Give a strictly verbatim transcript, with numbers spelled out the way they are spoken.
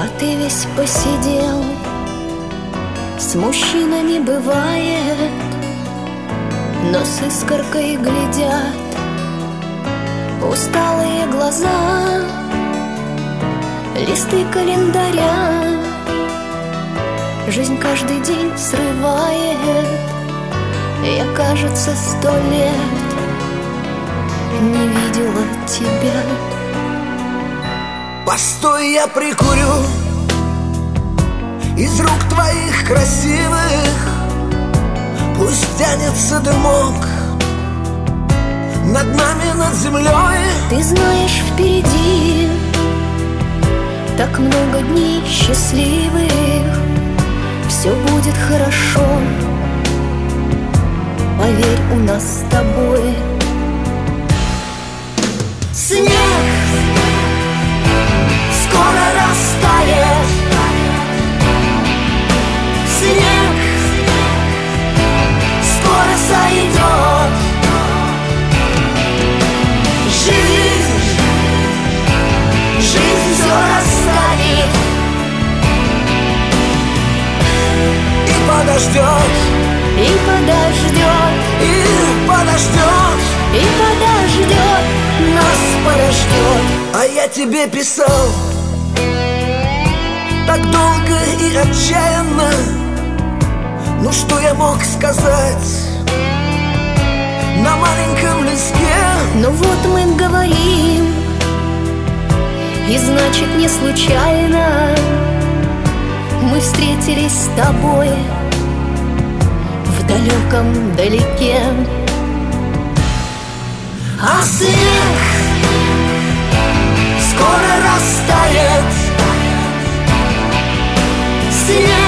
А ты весь посидел, с мужчинами бывает, но с искоркой глядят усталые глаза, листы календаря. Жизнь каждый день срывает. Я, кажется, сто лет не видела тебя. Постой, я прикурю из рук твоих красивых. Пусть тянется дымок над нами, над землей. Ты знаешь, впереди так много дней счастливых. Все будет хорошо, поверь, у нас с тобой. Снег скоро растает. Снег скоро сойдет. Жизнь, жизнь все растает и подождет, И подождет, и подождет, и подождет, нас подождет. А я тебе писал так долго и отчаянно. Ну что я мог сказать на маленьком листке? но вот мы говорим, и значит не случайно мы встретились с тобой в далеком далеке. А снег скоро растает. Снег